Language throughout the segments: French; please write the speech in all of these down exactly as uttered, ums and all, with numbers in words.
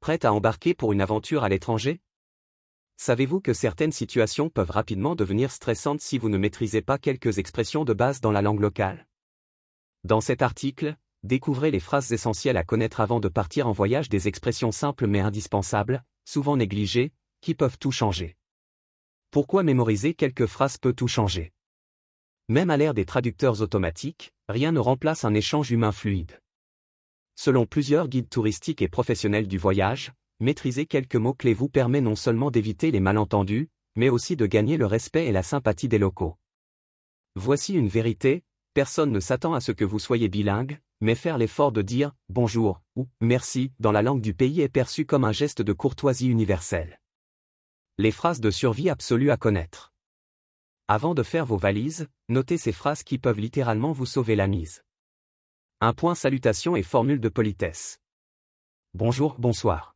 Prête à embarquer pour une aventure à l'étranger? Savez-vous que certaines situations peuvent rapidement devenir stressantes si vous ne maîtrisez pas quelques expressions de base dans la langue locale? Dans cet article, découvrez les phrases essentielles à connaître avant de partir en voyage, des expressions simples mais indispensables, souvent négligées, qui peuvent tout changer. Pourquoi mémoriser quelques phrases peut tout changer? Même à l'ère des traducteurs automatiques, rien ne remplace un échange humain fluide. Selon plusieurs guides touristiques et professionnels du voyage, maîtriser quelques mots-clés vous permet non seulement d'éviter les malentendus, mais aussi de gagner le respect et la sympathie des locaux. Voici une vérité, personne ne s'attend à ce que vous soyez bilingue, mais faire l'effort de dire « bonjour » ou « merci » dans la langue du pays est perçu comme un geste de courtoisie universelle. Les phrases de survie absolue à connaître. Avant de faire vos valises, notez ces phrases qui peuvent littéralement vous sauver la mise. un Point salutation et formule de politesse. Bonjour, bonsoir.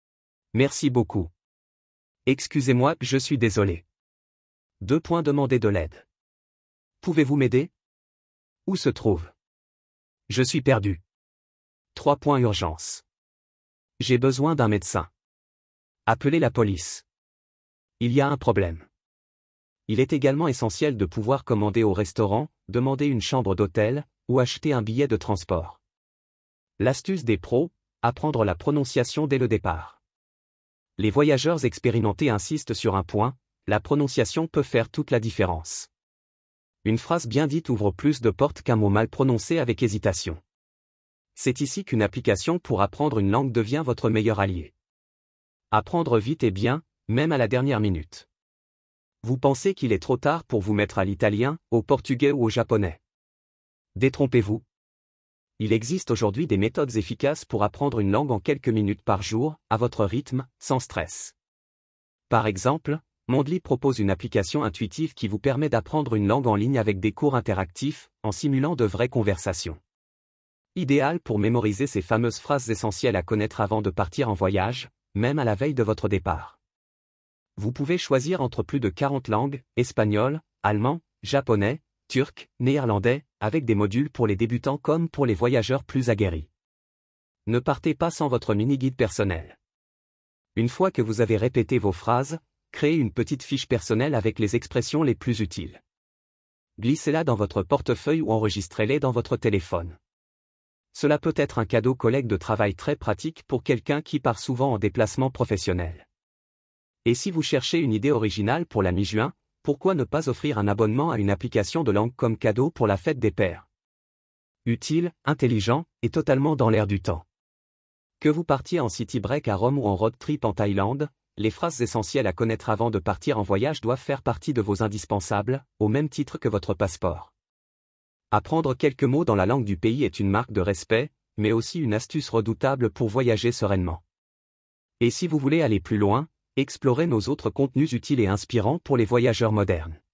Merci beaucoup. Excusez-moi, je suis désolé. deux Points demander de l'aide. Pouvez-vous m'aider? Où se trouve? Je suis perdu. trois Points urgence. J'ai besoin d'un médecin. Appelez la police. Il y a un problème. Il est également essentiel de pouvoir commander au restaurant, demander une chambre d'hôtel, ou acheter un billet de transport. L'astuce des pros, apprendre la prononciation dès le départ. Les voyageurs expérimentés insistent sur un point, la prononciation peut faire toute la différence. Une phrase bien dite ouvre plus de portes qu'un mot mal prononcé avec hésitation. C'est ici qu'une application pour apprendre une langue devient votre meilleur allié. Apprendre vite et bien, même à la dernière minute. Vous pensez qu'il est trop tard pour vous mettre à l'italien, au portugais ou au japonais? Détrompez-vous. Il existe aujourd'hui des méthodes efficaces pour apprendre une langue en quelques minutes par jour, à votre rythme, sans stress. Par exemple, Mondly propose une application intuitive qui vous permet d'apprendre une langue en ligne avec des cours interactifs, en simulant de vraies conversations. Idéal pour mémoriser ces fameuses phrases essentielles à connaître avant de partir en voyage, même à la veille de votre départ. Vous pouvez choisir entre plus de quarante langues, espagnol, allemand, japonais, turc, néerlandais, avec des modules pour les débutants comme pour les voyageurs plus aguerris. Ne partez pas sans votre mini-guide personnel. Une fois que vous avez répété vos phrases, créez une petite fiche personnelle avec les expressions les plus utiles. Glissez-la dans votre portefeuille ou enregistrez-les dans votre téléphone. Cela peut être un cadeau collègue de travail très pratique pour quelqu'un qui part souvent en déplacement professionnel. Et si vous cherchez une idée originale pour la mi-juin, pourquoi ne pas offrir un abonnement à une application de langue comme cadeau pour la fête des pères? Utile, intelligent, et totalement dans l'air du temps. Que vous partiez en city break à Rome ou en road trip en Thaïlande, les phrases essentielles à connaître avant de partir en voyage doivent faire partie de vos indispensables, au même titre que votre passeport. Apprendre quelques mots dans la langue du pays est une marque de respect, mais aussi une astuce redoutable pour voyager sereinement. Et si vous voulez aller plus loin, explorez nos autres contenus utiles et inspirants pour les voyageurs modernes.